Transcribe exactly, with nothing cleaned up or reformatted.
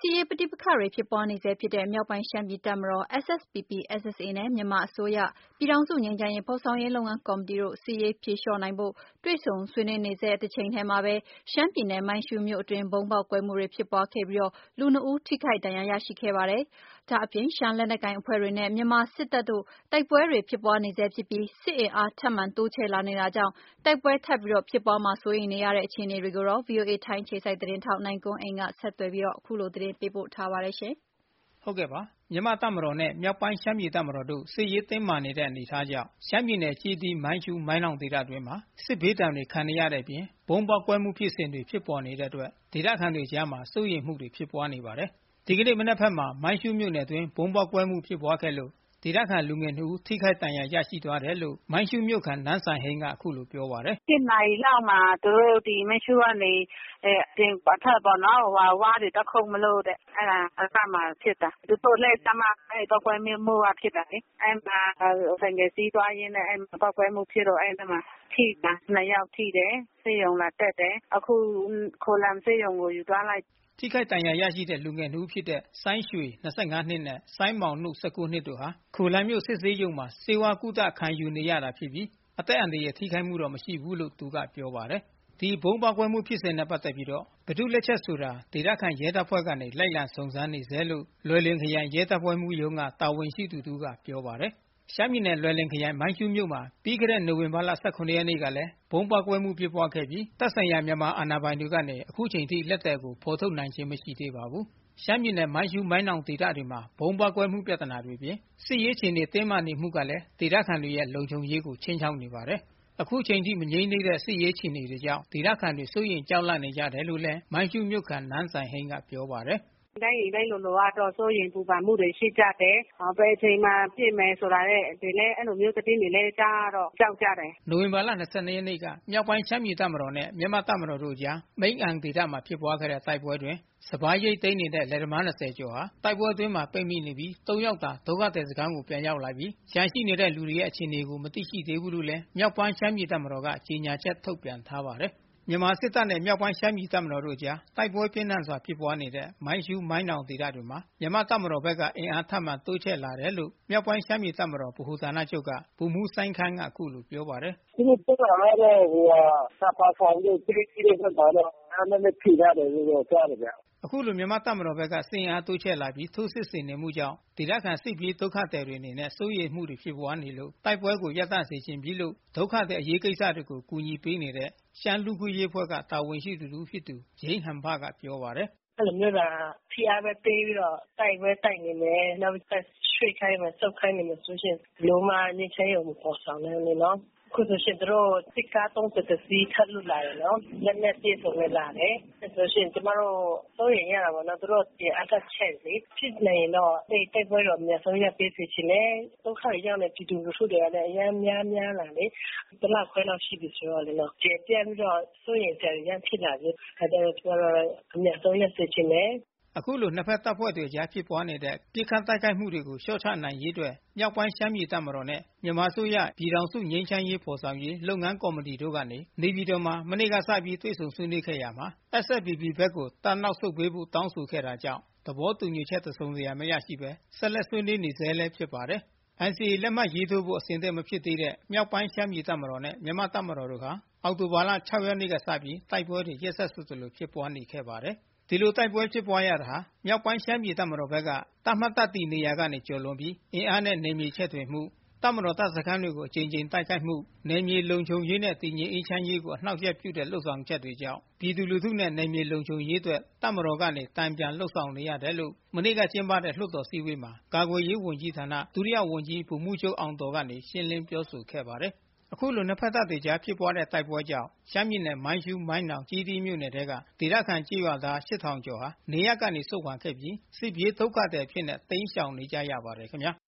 စစ်ရေးပဋိပက္ခတွေဖြစ်ပွားနေဆဲဖြစ်တဲ့မြောက်ပိုင်းရှမ်းပြည်တပ်မတော် S S P P/S S A နဲ့မြန်မာအစိုးရပြည်ထောင်စုငြိမ်းချမ်းရေးဖော်ဆောင်ရေးလုပ်ငန်းကော်မတီတို့စစ်ရေးဖြေလျှော့နိုင်ဖို့တွေ့ဆုံဆွေးနွေးနေဆဲတချိန်ထဲမှာပဲရှမ်းပြည်နယ်မိုင်းရှူးမြို့အတွင်းဗုံးပေါက်ကွဲမှုတွေဖြစ်ပွားခဲ့ပြီးလူနှစ်ဦးထိခိုက်ဒဏ်ရာရရှိခဲ့ပါတယ်။ဒါအပြင်ရှမ်းလက်နက်ကိုင်အဖွဲ့တွေနဲ့မြန်မာစစ်တပ်တို့တိုက်ပွဲတွေဖြစ်ပွားနေဆဲဖြစ်ပြီးစစ်အင်အားထပ်မံတိုးချဲ့လာနေတာကြောင့်တိုက်ပွဲထပ်ပြီးဖြစ်ပွားမှာစိုးရိမ်နေရတဲ့အခြေအနေတွေကိုတော့ ဗွီအိုအေထိုင်းအခြေစိုက်သတင်းထောက်နိုင်ကွန်းအိန်ကဆက်သွယ်ပြီးအခုလိုသတင်းပေးပို့ထားပါတယ်ရှင်။ဟုတ်ကဲ့ပါမြန်မာတပ်မတော်နဲ့မြောက်ပိုင်းရှမ်းပြည်တပ်မတော်တို့စစ်ရေးတင်းမာနေတဲ့အနေအထားကြောင့်ရှမ်းပြည်နယ်ကြီးတီးမိုင်းရှူးမိုင်းလောင်ဒေသတွင်းမှာစစ်ဘေးဒဏ်တွေခံနေရတဲ့အပြင်ဘုံပေါက်ကွဲမှုဖြစ်စဉ်တွေဖြစ်ပေါ်နေတဲ့အတွက်ဒေသခံတွေကြားမှာစိုးရိမ်မှုတွေဖြစ်ပွားနေပါတယ်။ဒီကနေ့မနက်ဖက်မှာမိုင်းရှူးမြို့နယ်အတွင်းဘုံပေါက်ကွဲမှုဖြစ်ပွားခဲ့လို့ဒေသခံလူငယ်နှစ်ဦးထိခိုက်ဒဏ်ရာရရှိသွားတယ်လို့မိုင်းရှူးမြို့ခံနန်းဆိုင်ဟိန်းကအခုလိုပြောပါတယ်။စစ်နိုင်လောက်မှာသူတို့ဒီမိုင်းရှူးကနေအဲတင်ပတ်ထပေါ့နော်ဟိုဝါးတွေတခုံမလို့တဲ့အဲ့ဒါအစမှာဖြစ်တာသူတို့လည်းတမအဲ့တော့ကွဲမှုကဖြစ်တာလေအဲ့မှာဆင်ငယ်စီးသွားရင်းနဲ့အဲ့ပောက်ကွဲမှုဖြစ်တော့အဲ့မှာထိတာနှစ်ယောက်ထိတယ်စေယုံလာတက်တယ်အခုခိုလမ်စေယုံကိုယူသွားလိုက်ထိခိုက်ဒဏ်ရာရရှိတဲ့လူငယ်နှစ်ဦးဖြစ်တဲ့ဆိုင်းရွှေ၂၅နှစ်နဲ့ဆိုင်းမောင်နှုတ်၁၉နှစ်တို့ဟာခိုလမ်မြို့စစ်ဆေးရုံမှာစေဝါကုသခံယူနေရတာဖြစ်ပြီးအသက်အန္တရာယ်ထိခိုက်မှုတော့မရှိဘူးလို့သူကပြောပါတယ်။ဒီဘုံပေါက်ကွဲမှုဖြစ်စဉ်နဲ့ပတ်သက်ပြီးတော့ဘယ်သူလက်ချက်ဆိုတာဒေသခံရဲတပ်ဖွဲ့ကနေလိုက်လံစုံစမ်းနေစေလို့လွယ်လင်ခရိုင်ရဲတပ်ဖွဲ့မှူးရုံးကတာဝန်ရှိသူတို့ကပြောပါတယ်။ရှမ်းပြည်နယ်လွယ်လင်ခရိုင်မိုင်းရှူးမြို့မှာပြီးခဲ့တဲ့နိုဝင်ဘာလ၁၇ရက်နေ့ကလည်းဘုံပေါက်ကွဲမှုဖြစ်ပွားခဲ့ပြီးတပ်ဆိုင်ရာမြန်မာအာဏာပိုင်တွေကနေအခုချိန်ထိလက်သည်ကိုဖော်ထုတ်နိုင်ခြင်းမရှိသေးပါဘူး။ရှမ်းပြည်နယ်မိုင်းရှူးမိုင်းနောင်ဒေသတွေမှာဘုံပေါက်ကွဲမှုပြဿနာတွေပြင်စစ်ရေးအခြေအနေတင်းမာနေမှုကလည်းဒေသခံတွေရဲ့လုံခြုံရေးကိုချိန်ချောက်နေပါတယ်။အခုချိန်ထိမငြိမ်းသေးတဲ့စစ်ရေးအခြေအနေတွေကြောင့်ဒေသခံတွေစိုးရိမ်ကြောက်လန့်နေကြတယ်လို့လည်းမိုင်းရှူးမြို့ခံနန်းဆိုင်ဟိန်းကပြောပါတယ်။တိုင်းရင်တိုင်းလိုလိုကတော့စိုးရင်ပူပန်မှုတွေရှိကြတယ်။ဘယ်အချိန်မှပြည့်မယ်ဆိုတာလည်းဒီလည်းအဲ့လိုမျိုးသတင်းတွေလည်းကြားတော့ကြောက်ကြတယ်။နိုဝင်ဘာလ၂၂ရက်နေ့ကမြောက်ပိုင်းရှမ်းပြည်တပ်မတော်နဲ့မြန်မာတပ်မတော်တို့ကြားမိန်းအံဒေသမှာဖြစ်ပွားခဲ့တဲ့တိုက်ပွဲတွင်စပားရိတ်သိမ်းနေတဲ့လက်သမား၂၀ကျော်ဟာတိုက်ပွဲအတွင်းမှာပိတ်မိနေပြီး၃ယောက်သာဒုက္ခသည်စခန်းကိုပြန်ရောက်လာပြီးရန်ရှိနေတဲ့လူတွေရဲ့အခြေအနေကိုမသိရှိသေးဘူးလို့လည်းမြောက်ပိုင်းရှမ်းပြည်တပ်မတော်ကကြေညာချက်ထုတ်ပြန်ထားပါတယ်။မြန်မာစစ်တပ်နဲ့မြောက်ပိုင်းရှမ်းပြည်တပ်မတော်တို့ကြားတိုက်ပွဲပြင်းထန်စွာဖြစ်ပွားနေတဲ့မိုင်းရှူးမိုင်းနောင်ဒေသတွေမှာမြန်မာတပ်မတော်ဘက်ကအင်အားထပ်မံတိုးချဲ့လာတယ်လို့မြောက်ပိုင်းရှမ်းပြည်တပ်မတော်ဗဟိုဌာနချုပ်ကဗိုလ်မှူးစိုင်းခမ်းကအခုလိုပြောပါတယ်။ဒီလိုတက်လာတဲ့ဟိုစပါးဆောင်လို့ပြည်ပြည်တွေကတော့အဲ့ဒါနဲ့ပြည်ရတယ်လို့ပြောတယ်ဗျ။အခုလိုမြန်မာတပ်မတော်ဘက်ကစစ်အင်အားတိုးချဲ့လာပြီးထိုးစစ်ဆင်နေမှုကြောင့်ဒေသခံစစ်ပြေးဒုက္ခသည်တွေအနေနဲ့စိုးရိမ်မှုတွေဖြစ်ပွားနေလို့တိုက်ပွဲကိုရပ်တန့်စေချင်ပြီးလို့ဒုက္ခသည်အရေးကိစ္စတွေကိုကူညီပေးနေတဲ့ရှမ်းလူ့ခွင့်ရေးအဖွဲ့ကတာဝန်ရှိသူတူဖြစ်သူဂျိမ်းဟန်ဖကပြောပါတယ်။အဲ့လိုမျိုးကဖိအားပဲပေးပြီးတော့တိုက်ပွဲတိုက်နေမယ်နောက်ဆက်ရွှေ့ခိုင်းမယ်စုပ်ခိုင်းနေမယ်ဆိုရှင်လုံးမငြိမ်းချမ်းရုံမပေါ်ဆောင်နိုင်ဘူးနော်ခုဆိုရှင်တို့စစ်ကားသုံးဆယ်စီထပ်လွတ်လာတယ်နော်လက်နဲ့ပြေဆုံးလာတယ်ဆိုရှင်ကျမတို့စိုးရင်ရတာပေါ့နော်တို့ဒီအတက်ချက်လေဖြစ်နေတော့ဒီတိုက်ပွဲတော့မြန်ဆုံးရပေးစီချင်တယ်ဒုက္ခရောက်နေပြည်သူလူထုတွေကလည်းအများများများလာလေဘယ်လောက်ခွဲလောက်ရှိပြီဆိုတော့လေနော်ကျေပြန့်ပြီးတော့စိုးရင်ကြရဖြစ်လာပြီအဲဒါတော့ကျမတို့အမြန်ဆုံးရစေချင်တယ်အခုလိုနှစ်ဖက်တပ်ဖွဲ့တွေကြားဖြစ်ပွားနေတဲ့ပြစ်ခတ်တိုက်ခိုက်မှုတွေကိုလျှော့ချနိုင်ရေးအတွက်မြောက်ပိုင်းရှမ်းပြည်တပ်မတော်နဲ့မြန်မာအစိုးရပြည်ထောင်စုငြိမ်းချမ်းရေးဖော်ဆောင်ရေးလုပ်ငန်းကော်မတီတို့ကနေနေပြည်တော်မှာမနေ့ကစပြီးတွေ့ဆုံဆွေးနွေးခဲ့ရမှာ S S P P ဘက်ကိုတပ်နောက်ဆုတ်ပေးဖို့တောင်းဆိုခဲ့တာကြောင့်သဘောတူညီချက်တစုံတရာမရရှိဘဲဆက်လက်ဆွေးနွေးနေဆဲလည်းဖြစ်ပါတယ်။ N C A လက်မှတ်ရေးထိုးဖို့အဆင်သင့်မဖြစ်သေးတဲ့မြောက်ပိုင်းရှမ်းပြည်တပ်မတော်နဲ့မြန်မာတပ်မတော်တို့ဟာအောက်တိုဘာလ၆ရက်နေ့ကစပြီးတိုက်ပွဲတွေရက်ဆက်ဆိုသလိုဖြစ်ပွားနေခဲ့ပါတယ်။ဒီလိုတိုက်ပွဲဖြစ်ပွားရတာဟာမြောက်ပိုင်းရှမ်းပြည်တပ်မတော်ဘက်ကတတ်မှတ်တပ်တည်နေရာကနေကျော်လွန်ပြီးအင်အားနဲ့နေမြေချဲ့ထွင်မှုတပ်မတော်တပ်စခန်းတွေကိုအကြိမ်ကြိမ်တိုက်ခိုက်မှုနယ်မြေလုံခြုံရေးနဲ့တည်ငြိမ်အေးချမ်းရေးကိုအနှောက်အယှက်ပြုတဲ့လှုပ်ဆောင်ချက်တွေကြောင့်ပြည်သူလူထုနဲ့နယ်မြေလုံခြုံရေးအတွက်တပ်မတော်ကနေတံပြန်လှုပ်ဆောင်နေရတယ်လို့မနေ့ကကျင်းပတဲ့လွှတ်တော်စည်းဝေးမှာကာကွယ်ရေးဝန်ကြီးဌာနဒုတိယဝန်ကြီးဗိုလ်မှူးချုပ်အောင်တော်ကနေရှင်းလင်းပြောဆိုခဲ့ပါတယ်။အခုလိုနှစ်ဖက်တပ်တွေကြားဖြစ်ပွားတဲ့တိုက်ပွဲကြောင့်ရှမ်းပြည်နယ်မိုင်းရှူးမိုင်းနောင်ကြီးတီးမြို့နယ်တွေကဒေသခံကြေးရွာသားရှစ်ထောင်ကျော်ဟာနေရပ်ကနေဆုတ်ခွာခဲ့ပြီးစစ်ပြေးဒုက္ခသည်ဖြစ်နေတိမ်းရှောင်နေကြရပါတယ်ခင်ဗျာ